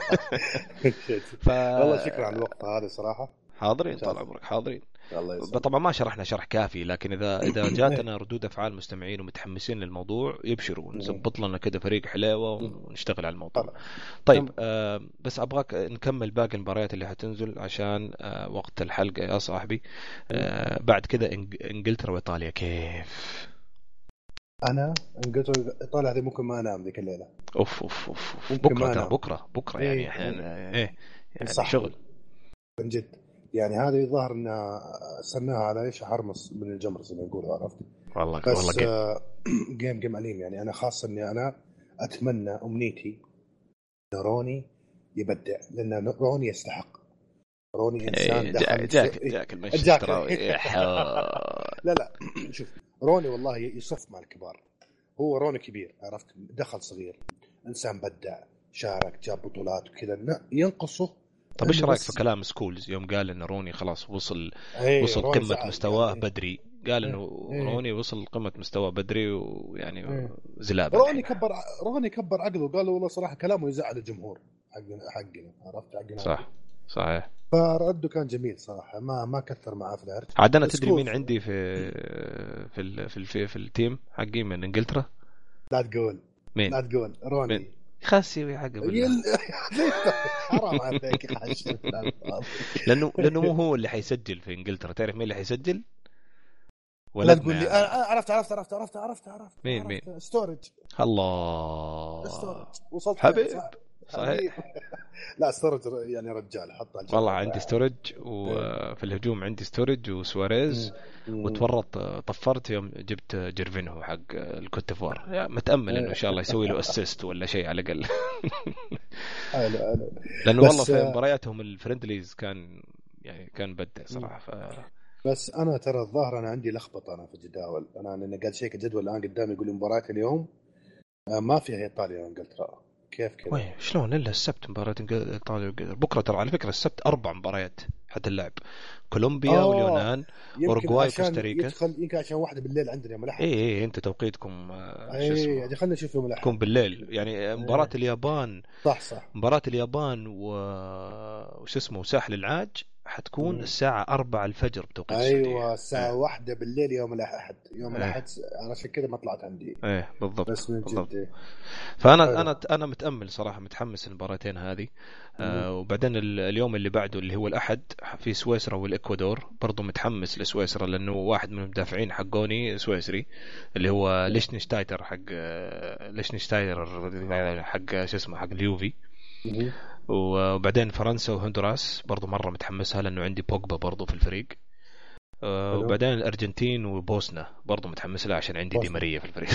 [SPEAKER 2] ف... والله شكرا على الوقت هذا صراحه.
[SPEAKER 1] حاضرين طال عمرك حاضرين.
[SPEAKER 2] الله يسلمك.
[SPEAKER 1] طبعا ما شرحنا شرح كافي، لكن اذا اذا جاتنا ردود افعال مستمعين ومتحمسين للموضوع يبشروا، نزبط لنا كده فريق حلاوه ونشتغل على الموضوع. طيب آه بس ابغاك نكمل باقي المباريات اللي حتنزل عشان آه وقت الحلقه يا صاحبي. آه بعد كده انجلترا وايطاليا كيف؟
[SPEAKER 2] انا انجلترا ايطاليا هذه ممكن ما انام ذيك الليله.
[SPEAKER 1] اوف اوف اوف بكره ترى بكره بكره يعني
[SPEAKER 2] ايه
[SPEAKER 1] احنا ايه يعني
[SPEAKER 2] صح.
[SPEAKER 1] شغل
[SPEAKER 2] من جد يعني. هذه الظاهر انها سناها على ايش حرمص من الجمر زي ما يقولوا عرفت.
[SPEAKER 1] والله
[SPEAKER 2] بس
[SPEAKER 1] والله
[SPEAKER 2] جيم. جيم جيم أليم يعني. انا خاصه اني انا اتمنى امنيتي ان روني يبدع، لان روني يستحق. روني انسان
[SPEAKER 1] ايه
[SPEAKER 2] دخل
[SPEAKER 1] جاك جاك المانشستراوي.
[SPEAKER 2] لا لا شوف روني والله يصف مع الكبار. هو روني كبير عرفت، دخل صغير، انسان بدع، شارك، جاب بطولات وكذا، ينقصه.
[SPEAKER 1] طب ايش رايك في كلام سكولز يوم قال ان روني خلاص وصل
[SPEAKER 2] ايه
[SPEAKER 1] وصل قمه مستواه
[SPEAKER 2] ايه
[SPEAKER 1] بدري؟ قال انه ايه روني وصل قمه مستواه بدري ويعني ايه زلابه.
[SPEAKER 2] روني كبر روني كبر عقله وقال والله صراحه كلامه يزعل الجمهور حقنا حقنا عرفت حقنا.
[SPEAKER 1] صح صحيح.
[SPEAKER 2] فرده كان جميل صراحه، ما ما كثر معاه في العرض.
[SPEAKER 1] عاد انا تدري مين عندي في في ال في ال في, في التيم حقي من انجلترا؟
[SPEAKER 2] لا تقول
[SPEAKER 1] مين؟
[SPEAKER 2] لا تقول روني
[SPEAKER 1] مين؟ خاسي حق بالله.
[SPEAKER 2] حرام عليك يا حاج.
[SPEAKER 1] لانه لانه مو هو اللي حيسجل في انجلترا. تعرف مين اللي حيسجل؟
[SPEAKER 2] ولا تقول لي انا عرفت عرفت عرفت عرفت عرفت عرفت
[SPEAKER 1] مين مين
[SPEAKER 2] ستورج.
[SPEAKER 1] الله
[SPEAKER 2] ستورج وصلت
[SPEAKER 1] حبيب صحيح.
[SPEAKER 2] لا ستورج يعني رجال حط على
[SPEAKER 1] والله عندي ستورج، وفي الهجوم عندي ستورج وسواريز، وتورط طفرت يوم جبت جيرفينهو حق الكوتيفوار. يعني متأمل انه ان شاء الله يسوي له اسيست ولا شيء على الاقل. لانه والله في مبارياتهم الفرندليز كان يعني كان بدع صراحه. ف...
[SPEAKER 2] بس انا ترى الظاهر انا عندي لخبطه انا في الجداول. انا انا قاعد شيك الجدول الان قدامي يقول مباريات اليوم ما فيها ايطاليا وانجلترا. كيف كذا؟
[SPEAKER 1] وين شلون الا السبت مباراة ايطاليا بكره؟ ترى على فكره السبت اربع مباريات حتى اللعب، كولومبيا واليونان واورجواي وكوستاريكا.
[SPEAKER 2] يدخل يمكن عشان واحده بالليل عندنا يوم الاحد.
[SPEAKER 1] اي اي انت توقيتكم
[SPEAKER 2] شو اسمه؟ اي خلينا نشوف يوم الاحد
[SPEAKER 1] تكون بالليل يعني. مباراة اليابان
[SPEAKER 2] صح صح
[SPEAKER 1] مباراة اليابان و وش اسمه وساحل العاج حتكون مم. الساعة أربعة الفجر بتوقيت السعودية.
[SPEAKER 2] أيوة الساعة اه. واحدة بالليل يوم الأحد. يوم اه. الأحد أنا عشان كده ما طلعت عندي.
[SPEAKER 1] إيه بالضبط.
[SPEAKER 2] بس من
[SPEAKER 1] بالضبط.
[SPEAKER 2] جد.
[SPEAKER 1] فأنا حلو. أنا أنا متأمل صراحة، متحمس المباراتين هذه. آه وبعدين اليوم اللي بعده اللي هو الأحد في سويسرا والإكوادور، برضو متحمس لسويسرا لأنه واحد من المدافعين حقوني سويسري اللي هو ليشنشتايتر حق ليشنشتايتر حق شو اسمه حق اليوفي. وبعدين فرنسا وهندوراس برضو مرة متحمسها لأنه عندي بوجبا برضو في الفريق. أه وبعدين الأرجنتين وبوسنا برضو متحمس لها عشان عندي دي ماريا في الفريق.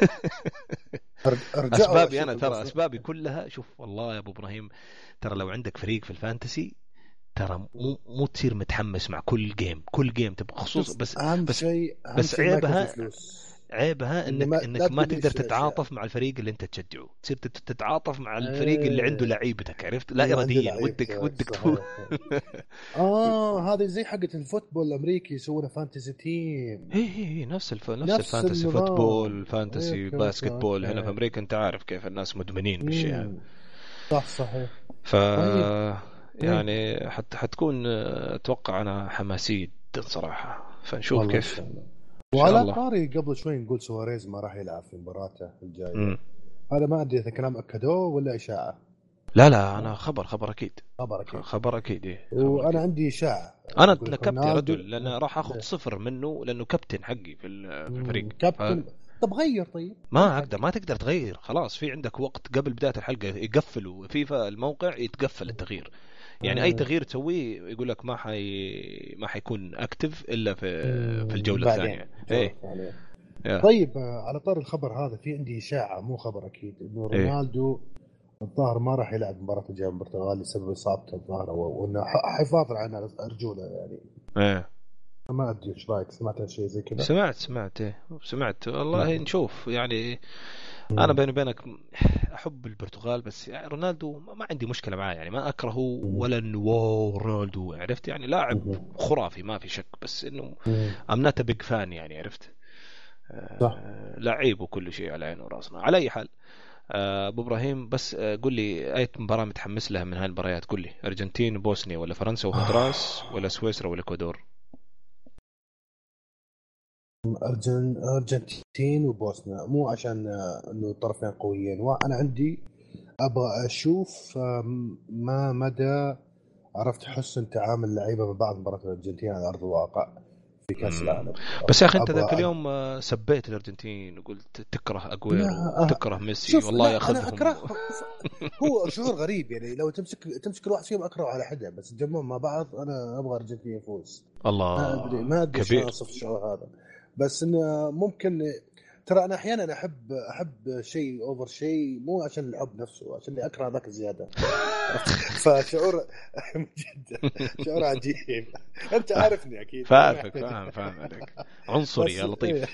[SPEAKER 1] أسبابي أنا ترى أسبابي كلها شوف والله يا أبو إبراهيم، ترى لو عندك فريق في الفانتسي ترى مو مو تصير متحمس مع كل جيم كل جيم تبقى خصوص. بس
[SPEAKER 2] أهم
[SPEAKER 1] بس
[SPEAKER 2] شيء
[SPEAKER 1] بس عيبها عيبها انك ما انك ما تقدر تتعاطف مع الفريق اللي انت تشجعه، تصير تتعاطف مع الفريق اللي عنده لعيبتك عرفت لا اراديا ودك ودك تفوز.
[SPEAKER 2] اه هذه زي حقه الفوتبول الامريكي يسوونها فانتسي تيم.
[SPEAKER 1] هي هي نفس الف... نفس, نفس الفانتسي فوتبول فانتسي باسكتبول. هنا في امريكا انت عارف كيف الناس مدمنين بالشيء هذا.
[SPEAKER 2] صح صحيح.
[SPEAKER 1] ف يعني حتى حتكون اتوقع انا حماسيه صراحه، فنشوف كيف.
[SPEAKER 2] وعلى طاري قبل شوي نقول سواريز ما راح يلعب في مباراته الجايه. هذا ما ادري اذا كلام اكدوه ولا اشاعه.
[SPEAKER 1] لا لا انا خبر خبر اكيد
[SPEAKER 2] خبر اكيد
[SPEAKER 1] خبر اكيد إيه.
[SPEAKER 2] وانا أكيد. عندي اشاعه
[SPEAKER 1] انا نكبت يا رجل لان راح اخذ صفر منه لانه كابتن حقي في الفريق.
[SPEAKER 2] كابتن ف... طب غير. طيب
[SPEAKER 1] ما اقدر ما تقدر تغير خلاص. في عندك وقت قبل بدايه الحلقه يقفلوا فيفا الموقع يتقفل التغيير. يعني آه. اي تغيير تسويه يقول لك ما حي ما حيكون اكتف الا في في الجوله الثانيه. ايه
[SPEAKER 2] طيب على طار الخبر هذا في عندي اشاعه مو خبر اكيد انه رونالدو إيه؟ الظاهر ما راح يلعب مباراه الجايه البرتغال بسبب اصابته الظاهر وانه حفاظ على ارجوله يعني.
[SPEAKER 1] ايه
[SPEAKER 2] ما ادري ايش رايك؟ سمعت شيء زي كذا؟
[SPEAKER 1] سمعت سمعت ايه سمعت والله. نشوف يعني انا بيني وبينك احب البرتغال بس يعني رونالدو ما عندي مشكله معاه يعني ما اكرهه ولا انه واو رونالدو عرفت يعني لاعب خرافي ما في شك، بس انه I'm not a big fan يعني عرفت.
[SPEAKER 2] صح.
[SPEAKER 1] لعيب وكل شيء على عينه وراسنا. على اي حال ابو ابراهيم، بس قل لي اي مباراه متحمس لها من هاي المباريات؟ قل لي ارجنتين وبوسنيا، ولا فرنسا وهندراس، ولا سويسرا ولا اكوادور؟
[SPEAKER 2] أرجن... ارجنتين وبوسنيا، مو عشان انه الطرفين قويين، وانا عندي ابغى اشوف ما مدى عرفت حسن تعامل اللعيبه مع بعض مباراه الارجنتين على ارض الواقع في كاس العالم.
[SPEAKER 1] بس يا اخي انت ذاك
[SPEAKER 2] أبغى...
[SPEAKER 1] اليوم سبيت الارجنتين وقلت تكره اجويرو
[SPEAKER 2] لا
[SPEAKER 1] وتكره ميسي،
[SPEAKER 2] شوف،
[SPEAKER 1] والله
[SPEAKER 2] لا انا
[SPEAKER 1] ياخذهم.
[SPEAKER 2] اكرههم. هو شعور غريب يعني، لو تمسك تمسك الواحد فيهم اكره على حدا، بس تجمعهم مع بعض انا ابغى الارجنتين يفوز. ما ادري
[SPEAKER 1] الله
[SPEAKER 2] ما ادري شلون
[SPEAKER 1] كبير.
[SPEAKER 2] اوصف الشعور هذا، بس انه ممكن. ترى انا احيانا احب احب شيء اوفر شيء، مو عشان الحب نفسه، عشان اللي اكره ذاك الزياده. فشعور جدا شعور عجيب. انت عارفني اكيد،
[SPEAKER 1] فاهمك فاهم فاهم عليك، عنصري يا لطيف.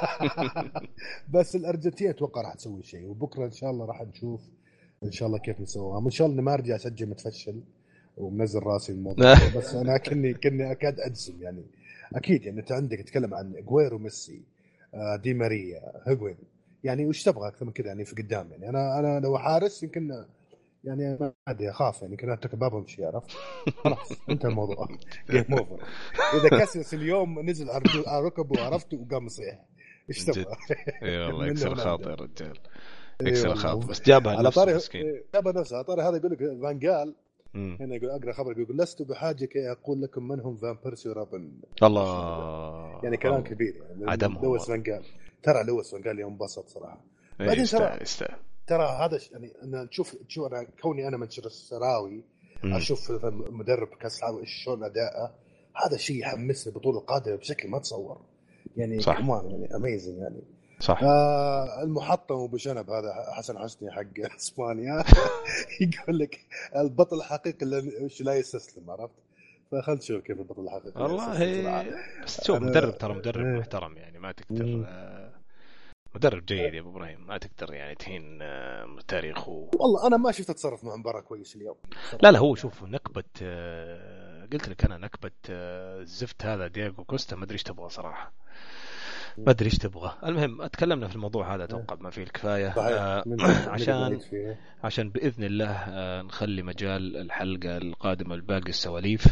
[SPEAKER 2] بس الارجنتين اتوقع راح تسوي شيء، وبكره ان شاء الله راح نشوف ان شاء الله كيف نسويها. ان شاء الله ما ارجع اسجل متفشل ومنزل راسي الموضوع. بس انا كني كني اكاد اجزم يعني. اكيد يعني انت عندك تتكلم عن اجويرو، ميسي، دي ماريا، هيغوين، يعني وش تبغى اكثر من كذا يعني في قدام؟ يعني انا انا لو حارس يمكن يعني ما ادري اخاف يعني، كنا اترك بابهم شيء، عرفت؟ خلاص انتهى الموضوع، جيم اوفر. اذا كاسياس اليوم نزل على ركبه عرفت وقام يصيح، ايش تبغى؟
[SPEAKER 1] اي والله يكسر خاطر يا رجال،
[SPEAKER 2] اي
[SPEAKER 1] يكسر
[SPEAKER 2] والله.
[SPEAKER 1] خاطر، بس جابها
[SPEAKER 2] على
[SPEAKER 1] نفسه
[SPEAKER 2] طاري
[SPEAKER 1] مسكين.
[SPEAKER 2] جابها نفسه. على طاري هذا يقول لك فان جال
[SPEAKER 1] مم.
[SPEAKER 2] هنا، يقول اقرا خبر يقول لست بحاجه كي اقول لكم من هم فان بيرسي ورابن.
[SPEAKER 1] الله،
[SPEAKER 2] يعني كلام
[SPEAKER 1] الله.
[SPEAKER 2] كبير يعني.
[SPEAKER 1] عدمهم
[SPEAKER 2] لويس فان جال، ترى لويس فان جال يوم انبسط صراحه.
[SPEAKER 1] إيه،
[SPEAKER 2] بعدين ترى
[SPEAKER 1] يستاهل يستاهل.
[SPEAKER 2] ترى هذا ش... يعني أنا تشوف تشوف أنا كوني أنا منشر السراوي
[SPEAKER 1] مم.
[SPEAKER 2] أشوف مدرب كأس العالم إيش شلون أداءه، هذا شيء يحمسني البطولة القادمة بشكل ما تصور يعني. كمان يعني أميزنج يعني.
[SPEAKER 1] صح.
[SPEAKER 2] آه المحطم وبشنب هذا حسن حسني حق إسبانيا يقول لك البطل الحقيقي اللي لا يستسلم، عرفت؟ فخلنا نشوف كيف البطل الحقيقي
[SPEAKER 1] والله. بس شوف مدرب ترى مدرب محترم يعني، ما تقدر آه مدرب جيد يا ابو ابراهيم، ما تقدر يعني تهين تاريخه.
[SPEAKER 2] والله انا ما شفت تصرف مع مباراه كويس اليوم.
[SPEAKER 1] لا لا هو شوف نكبه، قلت لك انا نكبه الزفت هذا دياغو كوستا، ما ادري ايش تبغى صراحه، ما ادري ايش تبغى. المهم اتكلمنا في الموضوع هذا اتوقع ما فيه الكفايه. آه عشان عشان باذن الله آه نخلي مجال الحلقه القادمه لباقي السواليف.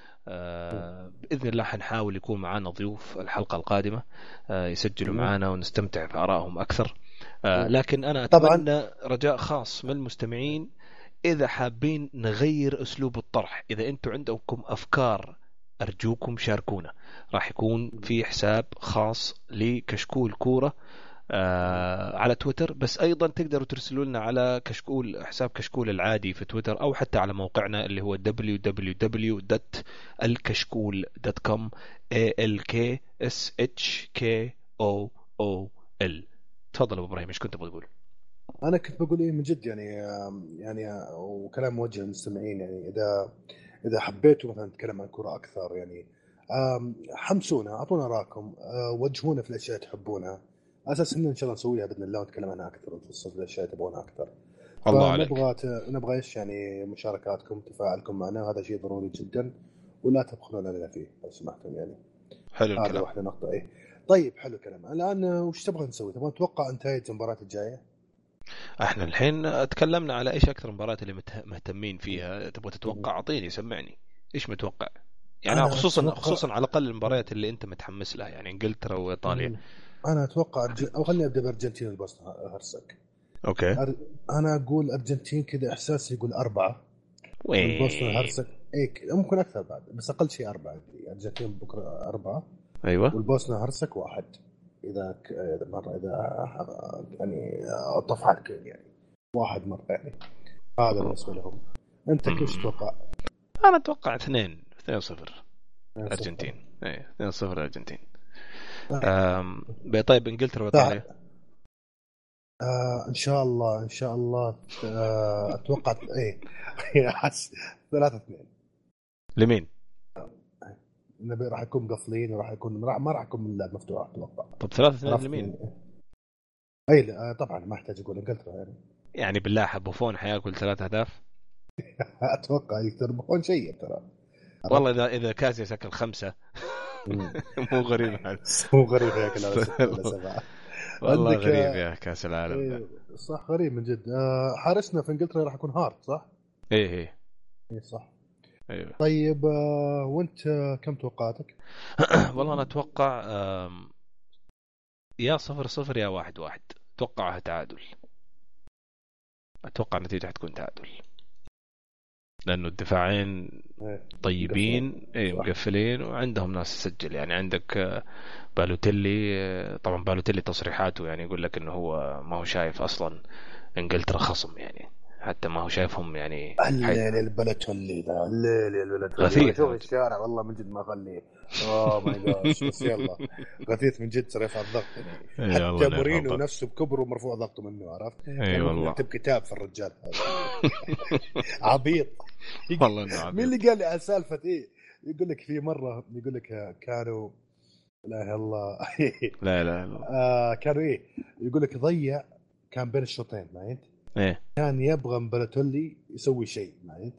[SPEAKER 1] آه بإذن الله حنحاول يكون معنا ضيوف الحلقة القادمة آه يسجلوا معنا ونستمتع بآرائهم أكثر. آه لكن أنا أتمنى رجاء خاص من المستمعين، إذا حابين نغير أسلوب الطرح، إذا أنتم عندكم أفكار أرجوكم شاركونا. راح يكون في حساب خاص لكشكول كورة آه على تويتر، بس أيضا تقدروا ترسلوا لنا على كشكول حساب كشكول العادي في تويتر، أو حتى على موقعنا اللي هو دبليو دبليو دبليو دوت الكشكول دوت كوم. A L K S H K O O L. تفضل أبو إبراهيم، إيش كنت بقول؟
[SPEAKER 2] أنا كنت بقول إيه من جد يعني يعني وكلام موجه للمستمعين يعني، إذا إذا حبيتوا مثلا نتكلم عن كرة أكثر يعني حمسونا، أعطونا رأيكم، وجهونا في الأشياء تحبونها، أساس إن إن شاء الله نسويها بإذن الله ونتكلم عنها أكثر ونفصل في الأشياء تبغونها أكثر.
[SPEAKER 1] الله عليك.
[SPEAKER 2] نبغى نبغى إيش يعني مشاركاتكم، تفاعلكم معنا، هذا شيء ضروري جدا ولا تبخلون علينا فيه لو سمحتم يعني.
[SPEAKER 1] حلو الكلام.
[SPEAKER 2] هذا واحدة نقطة. إيه طيب حلو الكلام. الآن وش تبغى نسوي؟ تبغى نتوقع نتائج المباراة الجاية؟
[SPEAKER 1] احنا الحين تكلمنا على ايش اكثر مباريات اللي مهتمين فيها، تبغى تتوقع؟ اعطيني سمعني ايش متوقع يعني، خصوصا أتوقع... خصوصا على الاقل المباريات اللي انت متحمس لها يعني، انجلترا وايطاليا.
[SPEAKER 2] انا اتوقع أرج... او خليني ابدا بارجنتين والبوسنه هرسك.
[SPEAKER 1] اوكي.
[SPEAKER 2] أر... انا اقول ارجنتين كذا احساسي يقول أربعة، والبوسنه هرسك ايك ممكن اكثر بعد، بس اقل شيء أربعة. ارجنتين بكره أربعة.
[SPEAKER 1] ايوه.
[SPEAKER 2] والبوسنه هرسك واحد، اذا مره اذا يعني طفحت كل يعني واحد مره يعني. هذا بالنسبه لهم. انت كيف تتوقع؟
[SPEAKER 1] انا اتوقع اثنين اثنين صفر ارجنتين. اي اثنين صفر ارجنتين. امم طيب انجلترا وايطاليا؟
[SPEAKER 2] آه ان شاء الله ان شاء الله آه اتوقع ايه حس ثلاثة اثنين.
[SPEAKER 1] لمين؟
[SPEAKER 2] النبي راح يكون مقفلين وراح يكون راح ما راح يكون من اللعب مفتوح اتوقع.
[SPEAKER 1] طب ثلاثة اثنين لمين؟
[SPEAKER 2] اي لا طبعا ما احتاج اقول انجلترا يعني.
[SPEAKER 1] يعني بالله بوفون حياكل ثلاثة اهداف؟
[SPEAKER 2] اتوقع يكتر بوفون شيء ترى.
[SPEAKER 1] والله اذا اذا كاسياس اكل خمسة مو غريب هذا.
[SPEAKER 2] مو غريب هيك لا ستة ولا سبعة.
[SPEAKER 1] والله
[SPEAKER 2] عندك
[SPEAKER 1] غريب يا كاس العالم ده.
[SPEAKER 2] إيه صح غريب من جد. آه حارسنا في انجلترا راح يكون هارت صح؟
[SPEAKER 1] ايه ايه
[SPEAKER 2] ايه صح.
[SPEAKER 1] ايوه.
[SPEAKER 2] طيب آه وانت آه كم توقعاتك؟
[SPEAKER 1] والله انا اتوقع يا صفر صفر يا واحد واحد. اتوقعها تعادل. اتوقع النتيجه حتكون تعادل لانه الدفاعين
[SPEAKER 2] إيه.
[SPEAKER 1] طيبين ايه مقفلين وعندهم ناس تسجل. يعني عندك بالوتيلي، طبعا بالوتيلي تصريحاته يعني يقول لك انه هو ما هو شايف اصلا انجلترا خصم، يعني حتى ما هو شايفهم يعني حي...
[SPEAKER 2] الليل البلتولي ذا الليل البلتولي
[SPEAKER 1] غثيث
[SPEAKER 2] شوف الشارع والله من جد ما اخليه. اوه ماي جاش بس يلا غثيث من جد، صار يرفع الضغط يعني. حتى مورينو نفسه بكبره مرفوع ضغطه منه، عرفت؟
[SPEAKER 1] اي والله
[SPEAKER 2] يكتب كتاب في الرجال هذا. عبيط
[SPEAKER 1] والله انه عبيط.
[SPEAKER 2] مين اللي قال لي على سالفه ايه؟ يقول لك في مره يقول لك كانوا لا اله الا الله
[SPEAKER 1] لا لا لا
[SPEAKER 2] آه كانوا ايه يقول لك ضيع كان بين الشوطين ما انت
[SPEAKER 1] ايه
[SPEAKER 2] كان يبغى مبلتولي يسوي شيء ما انت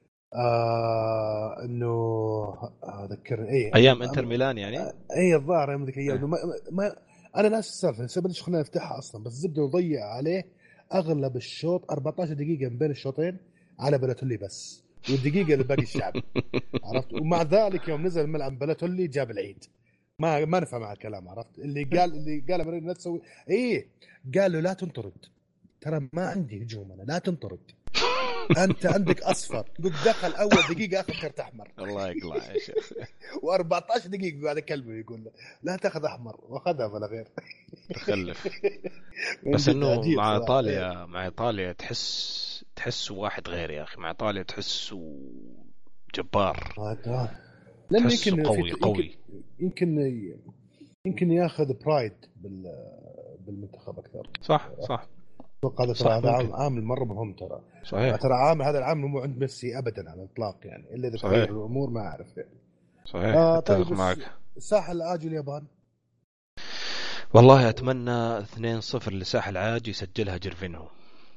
[SPEAKER 2] آه انه اذكر ايه
[SPEAKER 1] ايام انتر ميلان يعني
[SPEAKER 2] آه ايه الظاهر يوم ذيك ايام ما, ما انا ناس السالفه سبب ليش خلينا نفتحها اصلا، بس زبده يضيع عليه اغلب الشوط أربعة عشر دقيقه من بين الشوطين على بلتولي بس، والدقيقه لباقي الشعب عرفت؟ ومع ذلك يوم نزل الملعب بلتولي جاب العيد. ما ما نفهم مع الكلام، عرفت؟ اللي قال اللي قال مريم لا تسوي ايه، قال له لا تنطرد، ترى ما عندي هجوم انا، لا تنطرد انت عندك اصفر. قلت دخل اول دقيقه اخذ كرت احمر.
[SPEAKER 1] الله يقلع يا شيخ.
[SPEAKER 2] و14 دقيقه قاعد اكلمه يقول له لا تاخذ احمر، واخذها ولا غير.
[SPEAKER 1] تخلف. بس انه مع ايطاليا مع ايطاليا تحس تحس واحد غير يا اخي. مع ايطاليا تحسه جبار.
[SPEAKER 2] لانه يمكن
[SPEAKER 1] قوي قوي
[SPEAKER 2] يمكن يمكن ياخذ برايد بالمنتخب اكثر. صح
[SPEAKER 1] صح
[SPEAKER 2] اتوقع هذا ترى عامل مره مهم ترى.
[SPEAKER 1] صحيح.
[SPEAKER 2] ترى عامل هذا العامل مو عند ميسي ابدا على الاطلاق يعني، الا اذا تغير الامور ما اعرف يعني.
[SPEAKER 1] صحيح. آه طيب معك.
[SPEAKER 2] الساحل العاجي اليابان
[SPEAKER 1] والله اتمنى اثنين صفر لساحل العاجي يسجلها جيرفينهو.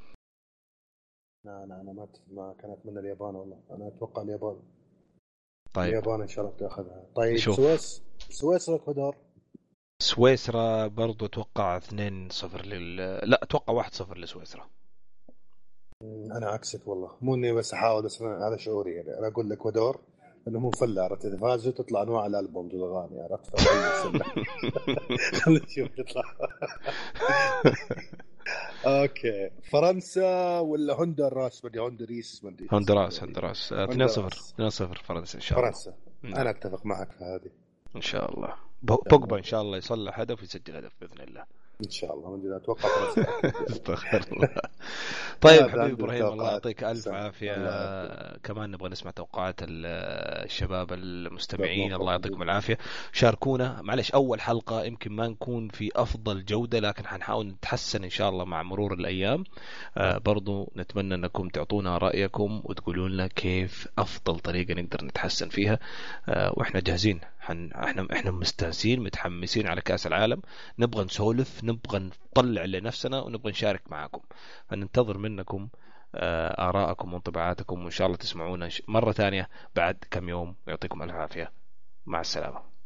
[SPEAKER 2] لا لا انا ما ما كان اتمنى اليابان والله، انا اتوقع اليابان.
[SPEAKER 1] طيب
[SPEAKER 2] اليابان ان شاء الله تاخذها. طيب سويس سويسرا اكوادور.
[SPEAKER 1] سويسرا برضو اتوقع اثنين صفر لل لا اتوقع واحد صفر لسويسرا.
[SPEAKER 2] انا عكسك والله، مو اني بس احاول، بس هذا شعوري يعني. انا اقول الاكوادور انه مو فله، عرفت؟ اذا فازوا تطلع انواع الالبوم دول الاغاني، عرفت؟ خلينا نشوف تطلع. اوكي فرنسا ولا هندوراس؟ بدي هندوريس بدي
[SPEAKER 1] هندوراس هندوراس اثنين صفر اثنين صفر فرنسا ان شاء الله.
[SPEAKER 2] فرنسا انا اتفق معك في هذه
[SPEAKER 1] ان شاء الله. بوجبا ان شاء الله يصلح هدف ويسجل هدف باذن الله
[SPEAKER 2] ان شاء الله. من جد اتوقع فرنسا.
[SPEAKER 1] استغفر الله. طيب حبيبي ابراهيم الله يعطيك الف عافيه. كمان نبغى نسمع توقعات الشباب المستمعين. الله يعطيكم العافيه. شاركونا. معلش اول حلقه يمكن ما نكون في افضل جوده، لكن حنحاول نتحسن ان شاء الله مع مرور الايام. آه برضو نتمنى انكم تعطونا رايكم وتقولوا لنا كيف افضل طريقه نقدر نتحسن فيها. آه واحنا جاهزين. حن... احنا احنا مستانسين متحمسين على كاس العالم. نبغى نسولف، نبغى نطلع لنفسنا، ونبغى نشارك معكم. فننتظر منكم آراءكم وانطباعاتكم، وإن شاء الله تسمعونا مرة ثانية بعد كم يوم. يعطيكم العافية. مع السلامة.